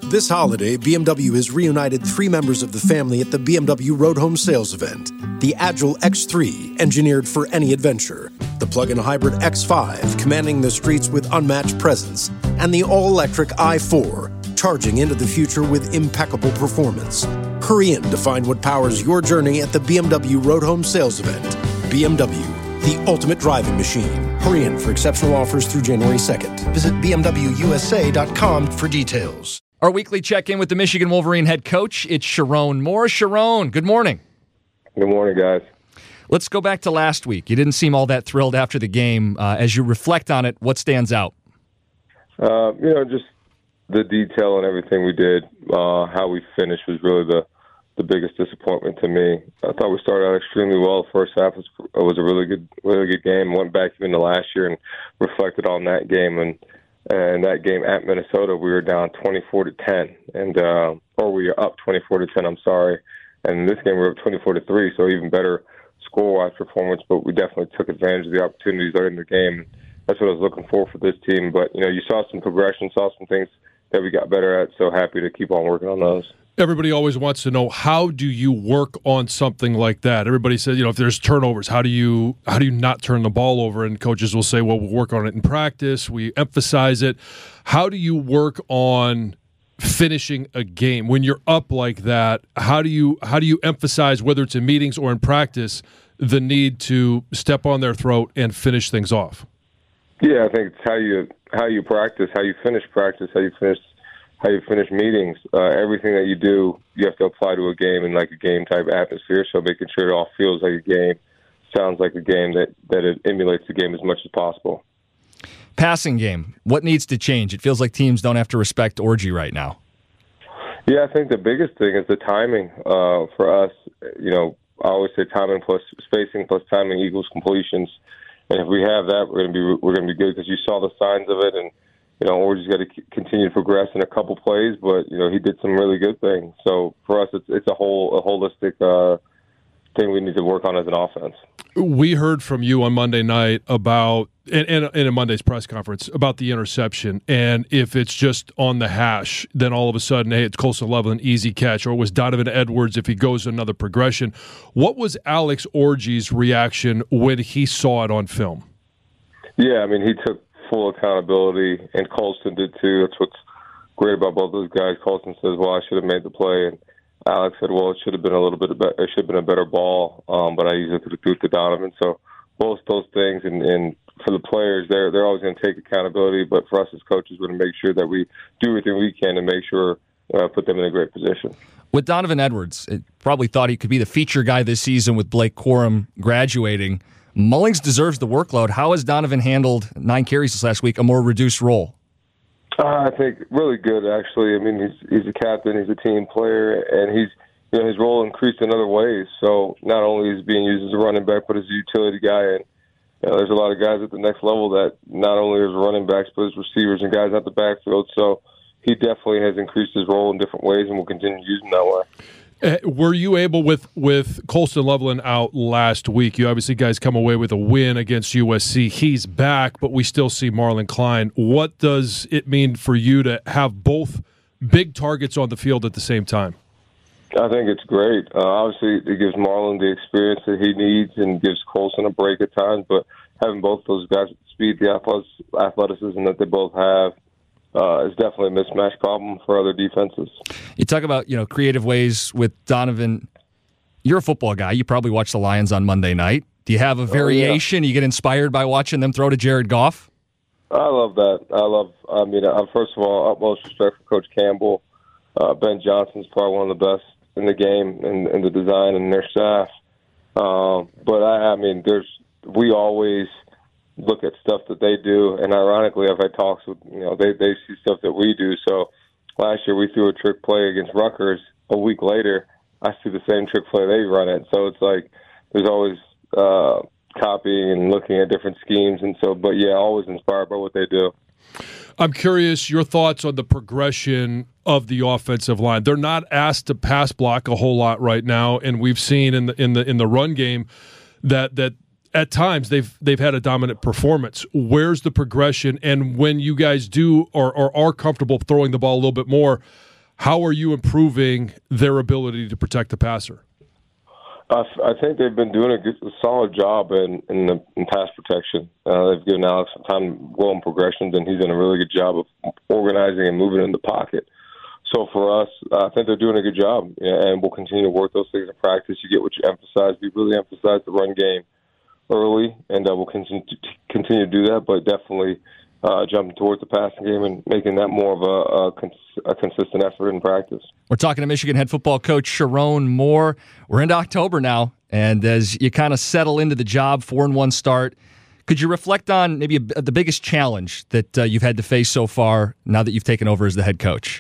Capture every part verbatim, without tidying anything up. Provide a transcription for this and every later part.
This holiday, B M W has reunited three members of the family at the B M W Road Home Sales event. The Agile X three, engineered for any adventure. The plug-in hybrid X five, commanding the streets with unmatched presence. And the all-electric i four, charging into the future with impeccable performance. Hurry in to find what powers your journey at the B M W Road Home Sales event. B M W, the ultimate driving machine. Hurry in for exceptional offers through January second. Visit b m w u s a dot com for details. Our weekly check-in with the Michigan Wolverine head coach, it's Sharon Moore. Sharon, good morning. Good morning, guys. Let's go back to last week. You didn't seem all that thrilled after the game. Uh, as you reflect on it, what stands out? Uh, you know, just the detail and everything we did, uh, how we finished was really the, the biggest disappointment to me. I thought we started out extremely well. The first half was, was a really good, really good game. Went back even to last year and reflected on that game. And And that game at Minnesota, we were down twenty-four to ten, and uh, or we were up twenty-four to ten. I'm sorry. And in this game, we were up twenty-four to three, so even better score-wise performance. But we definitely took advantage of the opportunities late in the game. That's what I was looking for for this team. But you know, you saw some progression, saw some things that we got better at. So happy to keep on working on those. Everybody always wants to know, how do you work on something like that? Everybody says, you know, if there's turnovers, how do you how do you not turn the ball over? And coaches will say, well, we'll work on it in practice. We emphasize it. How do you work on finishing a game when you're up like that? How do you how do you emphasize, whether it's in meetings or in practice, the need to step on their throat and finish things off? Yeah, I think it's how you how you practice, how you finish practice, how you finish. how you finish meetings. Uh, everything that you do, you have to apply to a game in like a game-type atmosphere, so making sure it all feels like a game, sounds like a game, that, that it emulates the game as much as possible. Passing game, what needs to change? It feels like teams don't have to respect Orji right now. Yeah, I think the biggest thing is the timing uh, for us. You know, I always say timing plus spacing plus timing equals completions. And if we have that, we're going to be we're going to be good, because you saw the signs of it. And you know, Orji's got to continue to progress in a couple plays, but you know, he did some really good things. So for us, it's it's a whole a holistic uh, thing we need to work on as an offense. We heard from you on Monday night about, and, and, and in Monday's press conference, about the interception. And if it's just on the hash, then all of a sudden, hey, it's Colston Loveland, easy catch. Or it was Donovan Edwards if he goes another progression. What was Alex Orji's reaction when he saw it on film? Yeah, I mean, he took full accountability, and Colston did too. That's what's great about both those guys. Colston says, well, I should have made the play. And Alex said, well, it should have been a little bit better. It should have been a better ball, um, but I usually threw it to Donovan. So both those things, and, and for the players, they're they're always going to take accountability. But for us as coaches, we're going to make sure that we do everything we can to make sure uh, put them in a great position. With Donovan Edwards, it probably thought he could be the feature guy this season with Blake Corum graduating. Mullings deserves the workload. How has Donovan handled nine carries this last week, a more reduced role? Uh, I think really good, actually. I mean, he's he's a captain, he's a team player, and he's you know his role increased in other ways. So not only is he being used as a running back, but as a utility guy. And you know, there's a lot of guys at the next level that not only as running backs, but as receivers and guys out the backfield. So he definitely has increased his role in different ways, and will continue to use him that way. Uh, were you able, with with Colston Loveland out last week, you obviously guys come away with a win against U S C. He's back, but we still see Marlon Klein. What does it mean for you to have both big targets on the field at the same time? I think it's great. Uh, obviously, it gives Marlon the experience that he needs and gives Colston a break at times, but having both those guys with speed, the athleticism that they both have, Uh, it's definitely a mismatch problem for other defenses. You talk about, you know, creative ways with Donovan. You're a football guy. You probably watch the Lions on Monday night. Do you have a variation? Oh, yeah. You get inspired by watching them throw to Jared Goff? I love that. I love, I mean, uh, first of all, utmost respect for Coach Campbell. Uh, Ben Johnson's probably one of the best in the game, and in, in the design and their staff. Uh, but, I, I mean, there's we always – look at stuff that they do, and ironically, I've had talks with, you know, they, they see stuff that we do. So last year we threw a trick play against Rutgers. A week later, I see the same trick play they run it. So it's like there's always uh, copying and looking at different schemes. And so, but yeah, always inspired by what they do. I'm curious your thoughts on the progression of the offensive line. They're not asked to pass block a whole lot right now, and we've seen in the in the in the run game that that at times they've they've had a dominant performance. Where's the progression? And when you guys do or, or are comfortable throwing the ball a little bit more, How are you improving their ability to protect the passer? I, I think they've been doing a, good, a solid job in, in, the, in pass protection. Uh, they've given Alex some time to go in progressions, and he's done a really good job of organizing and moving in the pocket. So for us, I think they're doing a good job, and we'll continue to work those things in practice. You get what you emphasize. We really emphasize the run game early, and uh, we'll continue to, continue to do that, but definitely uh, jumping towards the passing game and making that more of a, a, cons- a consistent effort in practice. We're talking to Michigan head football coach Sherrone Moore. We're into October now, and as you kind of settle into the job, four and one start, could you reflect on maybe a, the biggest challenge that uh, you've had to face so far now that you've taken over as the head coach?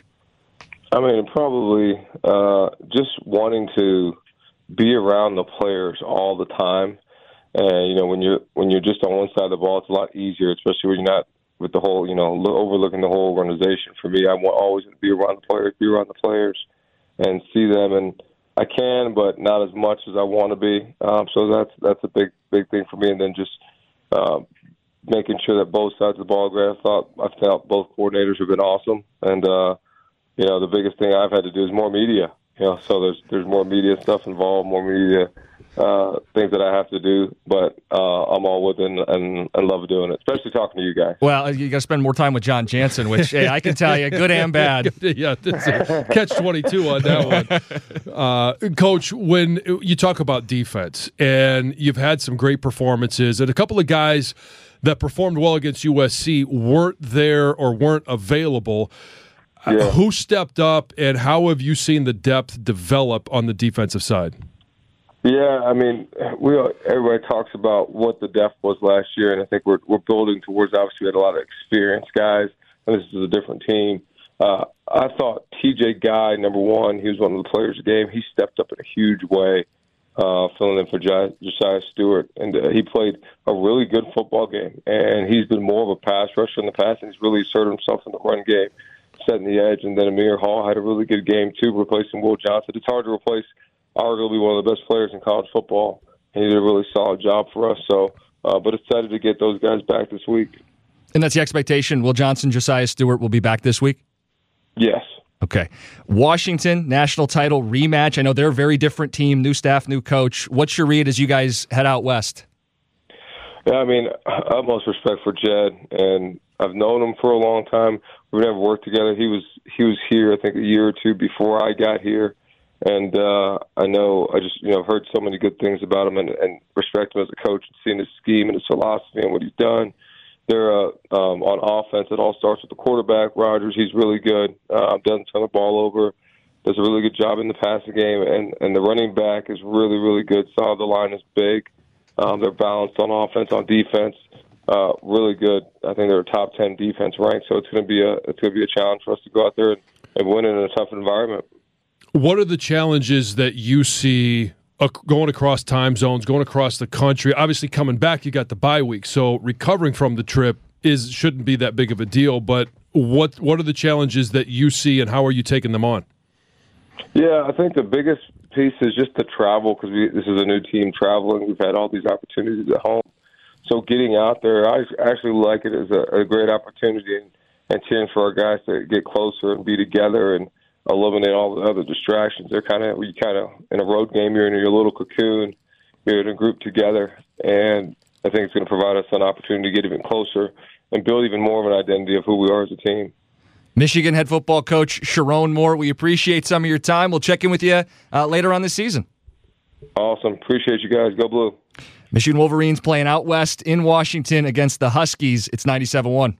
I mean, probably uh, just wanting to be around the players all the time. And you know, when you're when you're just on one side of the ball, it's a lot easier, especially when you're not with the whole, you know, overlooking the whole organization. For me, I want always to be around the players, be around the players, and see them. And I can, but not as much as I want to be. Um, so that's that's a big big thing for me. And then just uh, making sure that both sides of the ball. I thought I felt both coordinators have been awesome, and uh, you know, the biggest thing I've had to do is more media. You know, so there's there's more media stuff involved, more media. Uh, things that I have to do, but uh, I'm all with it and, and, and love doing it, especially talking to you guys. Well, you got to spend more time with John Jansen, which hey, I can tell you, good and bad. Yeah, that's a catch twenty-two on that one. Uh, Coach, when you talk about defense, and you've had some great performances, and a couple of guys that performed well against U S C weren't there or weren't available. Yeah. Uh, who stepped up, and how have you seen the depth develop on the defensive side? Yeah, I mean, we everybody talks about what the depth was last year, and I think we're we're building towards. Obviously, we had a lot of experienced guys, and this is a different team. Uh, I thought T J Guy, number one, he was one of the players of the game. He stepped up in a huge way, uh, filling in for Josiah Stewart, and uh, he played a really good football game. And he's been more of a pass rusher in the past, and he's really asserted himself in the run game, setting the edge. And then Amir Hall had a really good game too, replacing Will Johnson. It's hard to replace arguably one of the best players in college football. He did a really solid job for us. So, uh, but excited to get those guys back this week. And that's the expectation. Will Johnson, Josiah Stewart will be back this week? Yes. Okay. Washington, national title rematch. I know they're a very different team, new staff, new coach. What's your read as you guys head out west? Yeah, I mean, utmost respect for Jed, and I've known him for a long time. We've never worked together. He was he was here, I think, a year or two before I got here. And uh, I know I just, you know, I've heard so many good things about him and, and respect him as a coach and seeing his scheme and his philosophy and what he's done. They're uh, um, on offense. It all starts with the quarterback, Rodgers. He's really good. Uh, doesn't turn the ball over. Does a really good job in the passing game. And, and the running back is really, really good. Saw the line is big. Um, they're balanced on offense, on defense. Uh, really good. I think they're a top ten defense ranked. So it's going to be a it's going to be a challenge for us to go out there and, and win in a tough environment. What are the challenges that you see uh, going across time zones, going across the country? Obviously, coming back, you got the bye week, so recovering from the trip is shouldn't be that big of a deal. But what what are the challenges that you see, and how are you taking them on? Yeah, I think the biggest piece is just the travel, because this is a new team traveling. We've had all these opportunities at home, so getting out there, I actually like it as a, a great opportunity, and, and cheering for our guys to get closer and be together and eliminate all the other distractions. They're kind of, you kind of, in a road game, you're in your little cocoon, you're in a group together, and I think it's going to provide us an opportunity to get even closer and build even more of an identity of who we are as a team. Michigan head football coach Sherrone Moore, we appreciate some of your time. We'll check in with you uh, later on this season. Awesome. Appreciate you guys. Go Blue. Michigan Wolverines playing out west in Washington against the Huskies. It's ninety-seven one.